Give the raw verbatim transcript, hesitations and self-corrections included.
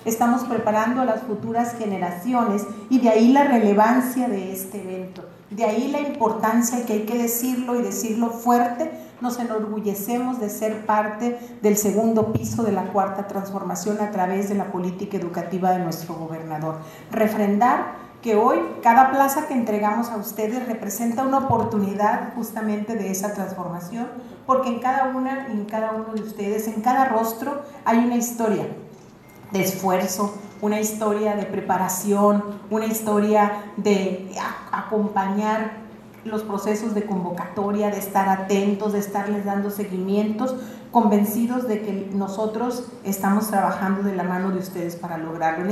estamos preparando a las futuras generaciones y de ahí la relevancia de este evento, de ahí la importancia que hay que decirlo y decirlo fuerte. Nos enorgullecemos de ser parte del segundo piso de la cuarta transformación a través de la política educativa de nuestro gobernador. Refrendar que hoy cada plaza que entregamos a ustedes representa una oportunidad justamente de esa transformación, porque en cada una y en cada uno de ustedes, en cada rostro hay una historia de esfuerzo, una historia de preparación, una historia de acompañar los procesos de convocatoria, de estar atentos, de estarles dando seguimientos, convencidos de que nosotros estamos trabajando de la mano de ustedes para lograrlo.